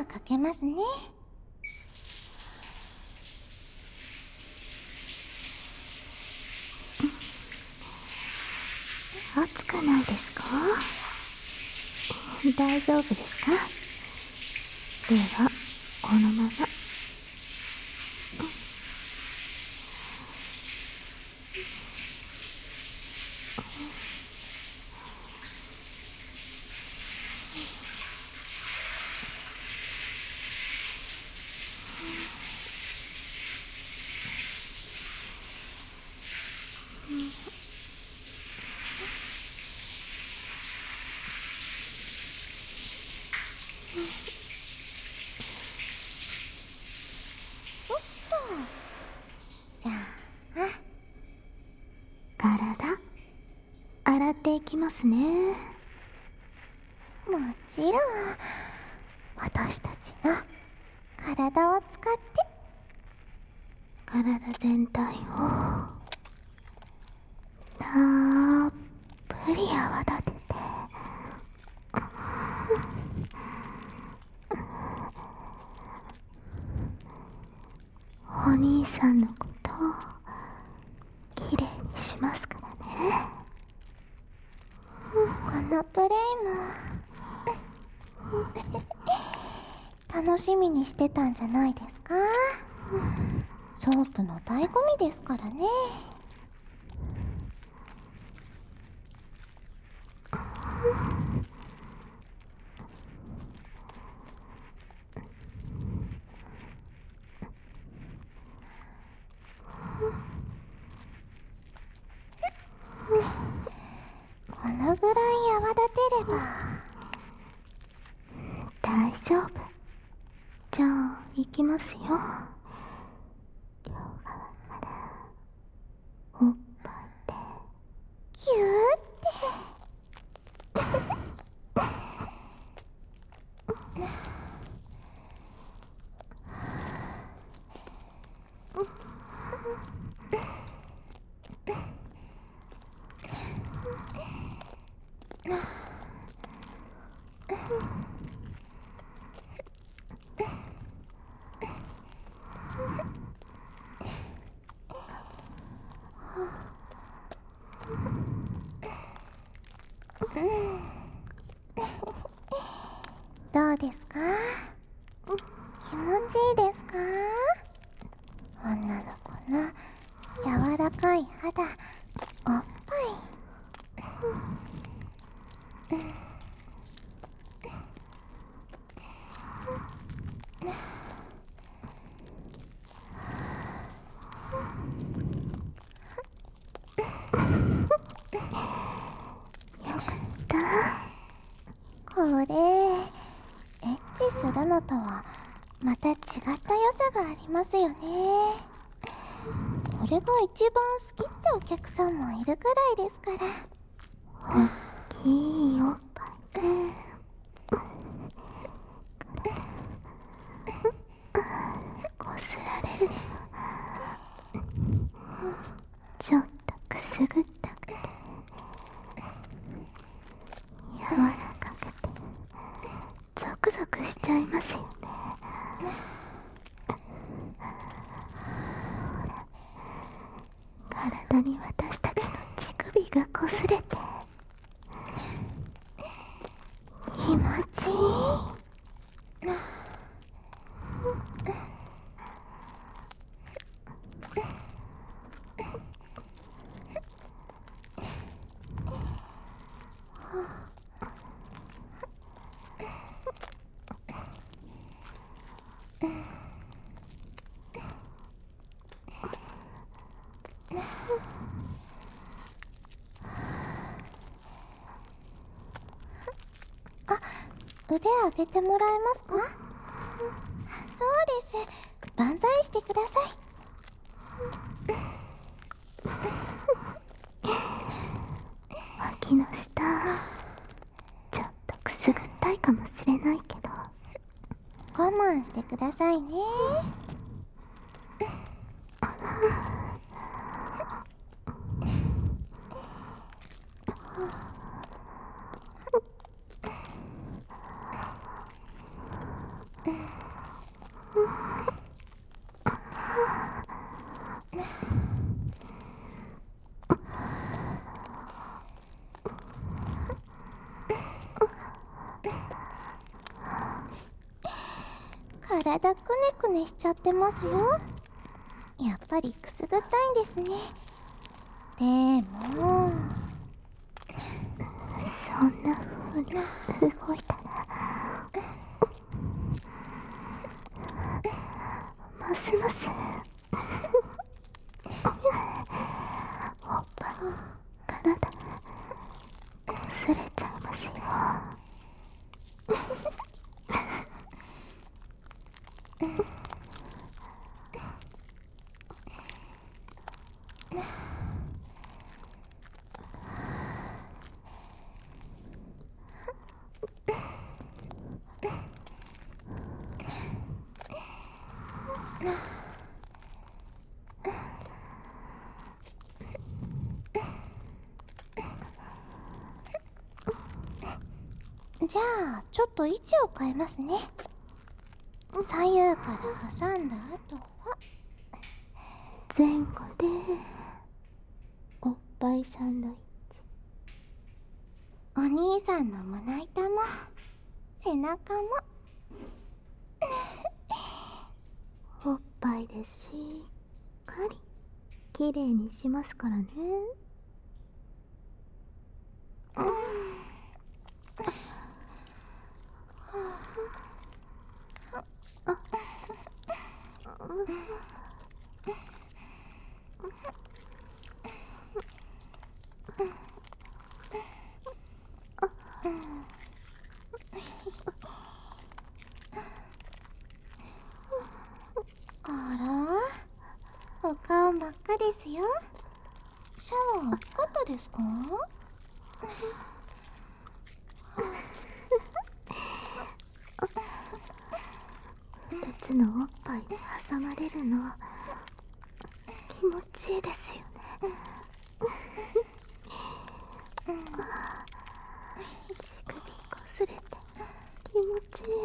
かけますね。 熱くないですか？大丈夫ですか？ではこのまま。 じゃあ体洗っていきますね。 もちろん私たちの体を使って体全体をたっぷり泡立てて、お兄さんのことをきれいにしますからね。 このプレイも楽しみにしてたんじゃないですか？ソープの醍醐味ですからね。このぐらい泡立てれば大丈夫。じゃあ行きますよ。両側からおっぱいでキューってどうですか？気持ちいいですか？女の子の柔らかい肌、おっぱい。これエッチするのとはまた違った良さがありますよね。これが一番好きってお客さんもいるくらいですから。 大きいおっぱいでこすられるの。ちょっとくすぐったくて柔らかくてゾクゾクしちゃいますよね。体に私たちの乳首がこすれて気持ちいい。腕上げてもらえますか？そうです。万歳してください。 脇の下ちょっとくすぐったいかもしれないけど我慢してくださいね。 体くねくねしちゃってますよ。やっぱりくすぐったいんですね。でもそんな風に動いたらますますおっぱい体擦れちゃいますよ。 じゃあちょっと位置を変えますね。左右から挟んだ後は前後でおっぱいサンドイッチ。 お兄さんの胸板も背中もおっぱいでしっかりきれいにしますからね。 あら、お顔真っ赤ですよ。シャワー暑かったですか？ 2つのおっぱいに挟まれるの気持ちいいですよね。乳首こすれて気持ちいい。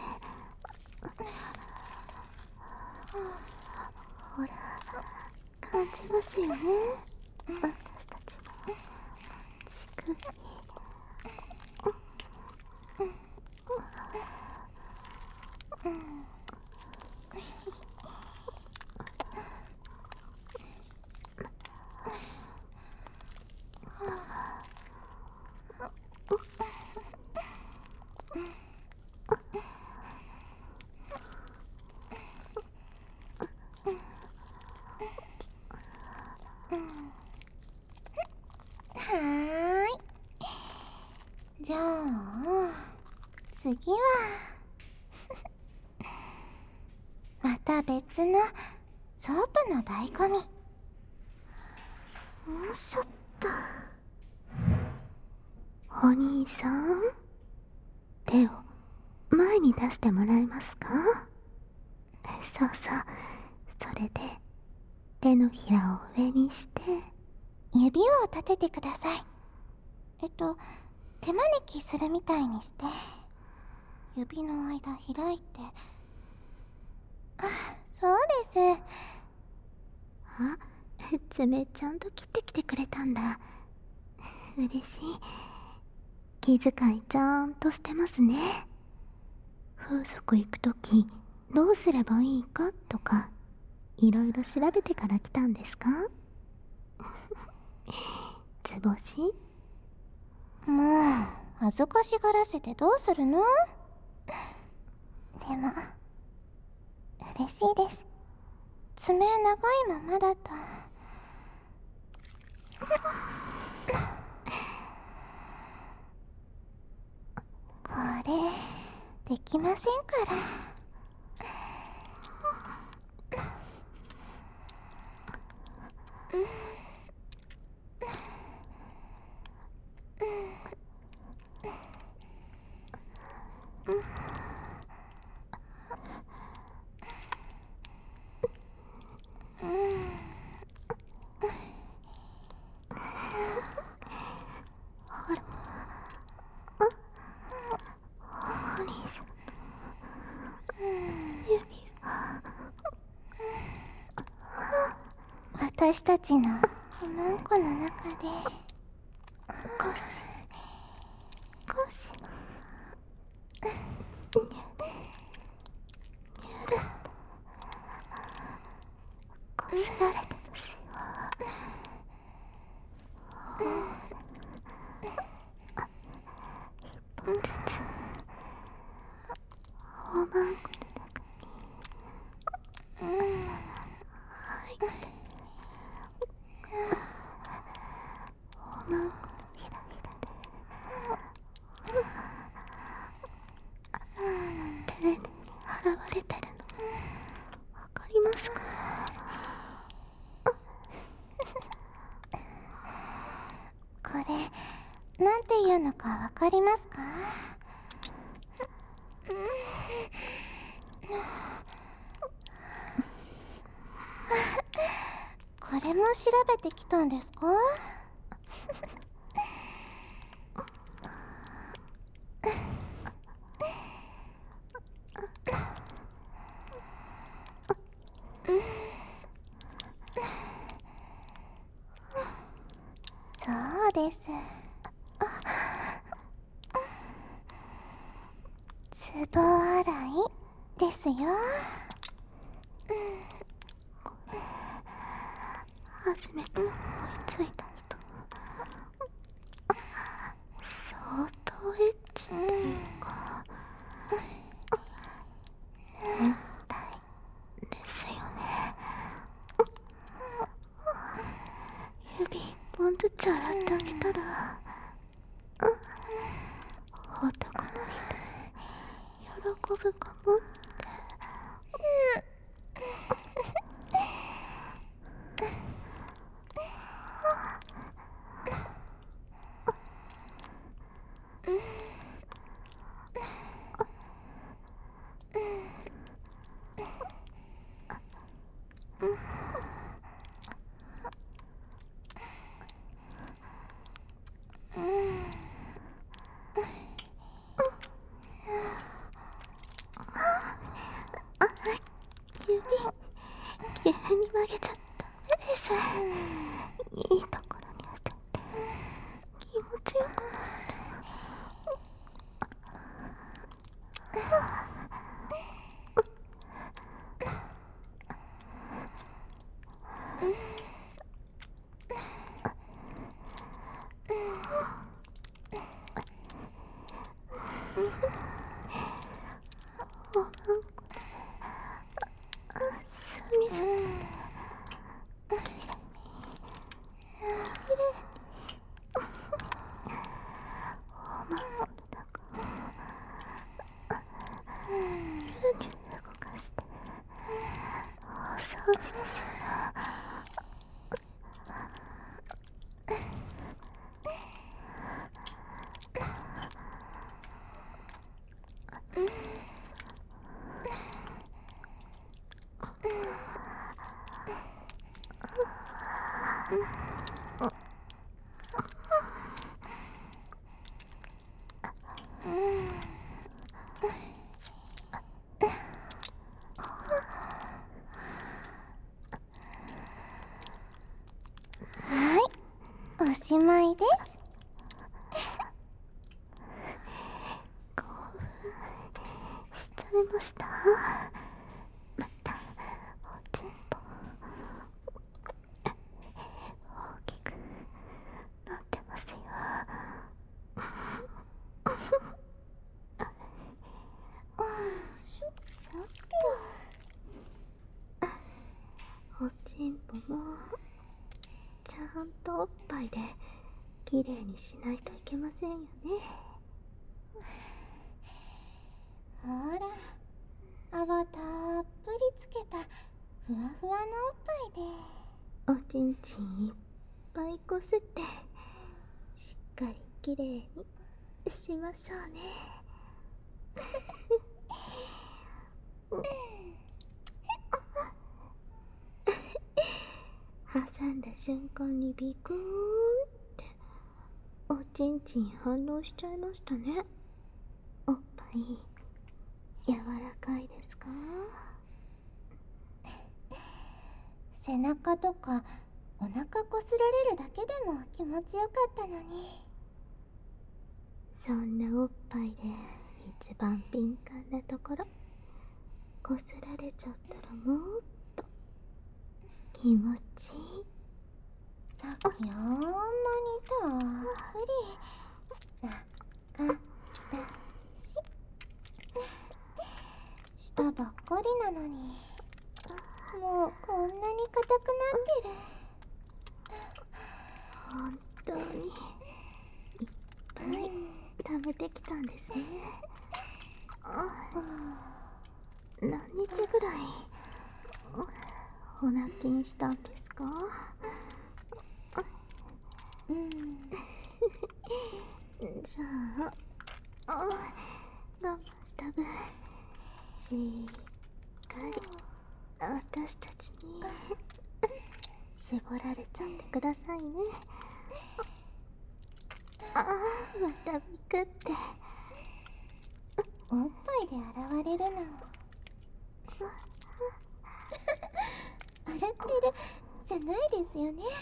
ほら感じますよね、私たちの乳首。 はーい。じゃあ次はまた別のソープの醍醐味。 よいしょっと。お兄さん、手を前に出してもらえますか？そうそう、それで手のひらを上にして指を立ててください。手招きするみたいにして指の間開いて。あ、そうです。 あ、爪ちゃんと切ってきてくれたんだ。嬉しい。気遣いちゃんとしてますね。風俗行くときどうすればいいかとかいろいろ調べてから来たんですか？図星？ もう恥ずかしがらせてどうするの？でも嬉しいです。爪長いままだとこれできませんから。私たちのおまんこの中で少しまんこの中に入っておまんこのひらひらで丁寧に払われてるのわかりますか？ これなんていうのかわかりますか？これも調べてきたんですか？そうです。つぼ洗いですよ。 初めて思いついた人相当エッチっていうか変態ですよね。指一本ずつ洗ってあげたら男の人喜ぶかもって。指急に曲げちゃダメです。いいところに当たって気持ちよくなおまんこすみずきれいおまんこの中をニューニュー動かしてお掃除ですよ。 はい、おしまいです。 興奮しちゃいました。またおちんぽ大きくなってますよ。おちんぽもちゃんとおっぱいできれいにしないといけませんよね。 ほら、泡たっぷりつけたふわふわのおっぱいで。 おちんちんいっぱいこすってしっかりきれいにしましょうね。挟んだ瞬間にビクーンっておちんちん反応しちゃいましたね。おっぱい柔らかいですか？ 背中とかお腹こすられるだけでも気持ちよかったのに。 そんなおっぱいで一番敏感なところこすられちゃったらもっと気持ちいい。 さっきあんなにたっぷりなかったし。 たばっかりなのに、もうこんなに硬くなってる。 本当にいっぱい食べてきたんですね。何日ぐらいお泣きにしたんですか？じゃあ我慢した分しっかり私たちに絞られちゃってくださいね。またビクって。 おっぱいで現れるの洗ってるじゃないですよね。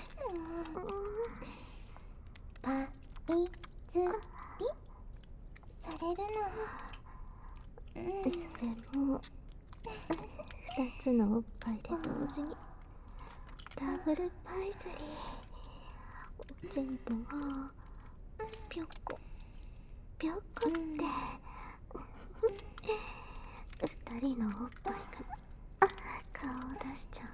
パイズリされるの。 それも2つのおっぱいで同時にダブルパイズリー。おちんぽがぴょこぴょこって2人のおっぱいが顔を出しちゃう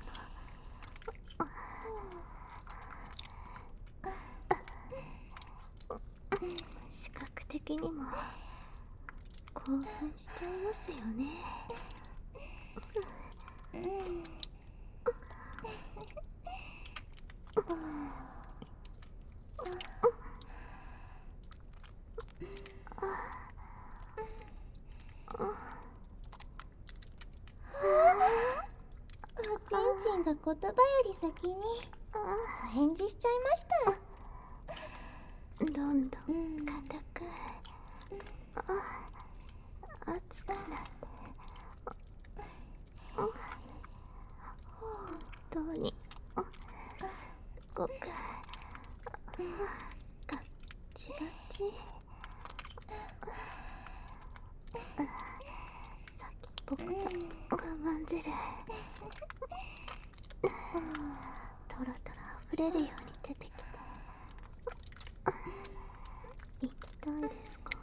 の。視覚的にも興奮しちゃいますよね。 おちんちんが言葉より先にお返事しちゃいました。 どんどん硬く熱くなって本当にすごくガッチガチ。さっき僕が我慢汁トロトロ溢れるように出てきた。行きたいですか？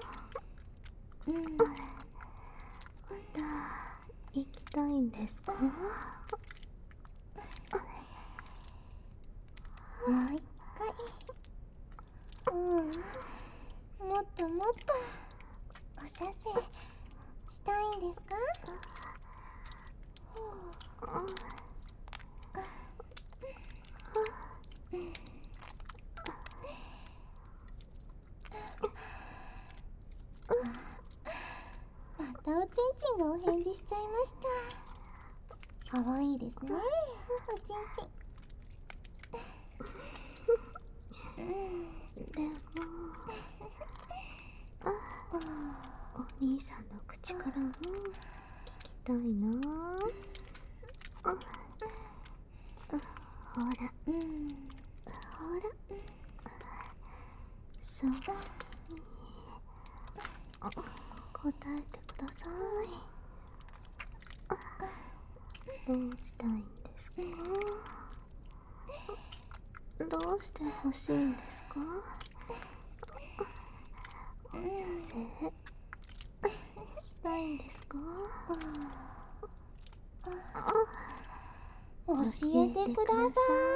また行きたいんですか？ もう一回。もっともっとお射精したいんですか？またおちんちんがお返事しちゃいました。かわいいですね、おちんちん。 でもお兄さんの口からも聞きたいな。ほらほら、正直に答えてください。どうしたいんですか？どうして欲しいんですか？お射精したいんですか？ 教えてくださ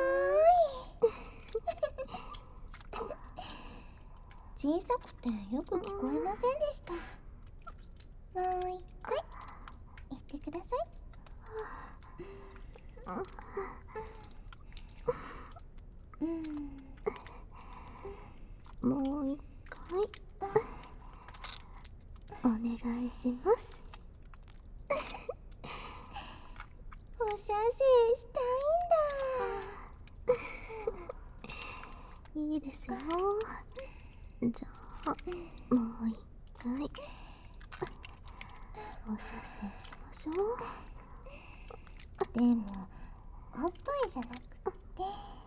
い。小さくてよく聞こえませんでした。もう一回言ってください。 もう一回お願いします。 お射精したいいですよ。じゃあもう一回お射精しましょう。 いんだ。でもおっぱいじゃなくて、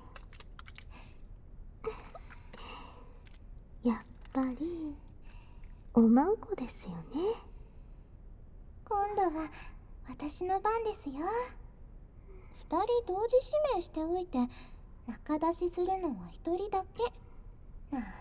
やっぱりおまんこですよね。 今度は私の番ですよ。2人同時指名しておいて仲出しするのは1人だけなんて、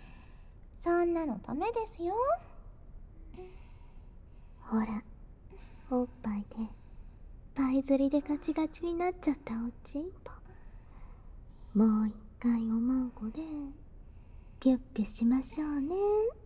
そんなのダメですよ。 ほらおっぱいでパイ釣りでガチガチになっちゃったおちんぽ。もう一回おまんこでピュッピュしましょうね。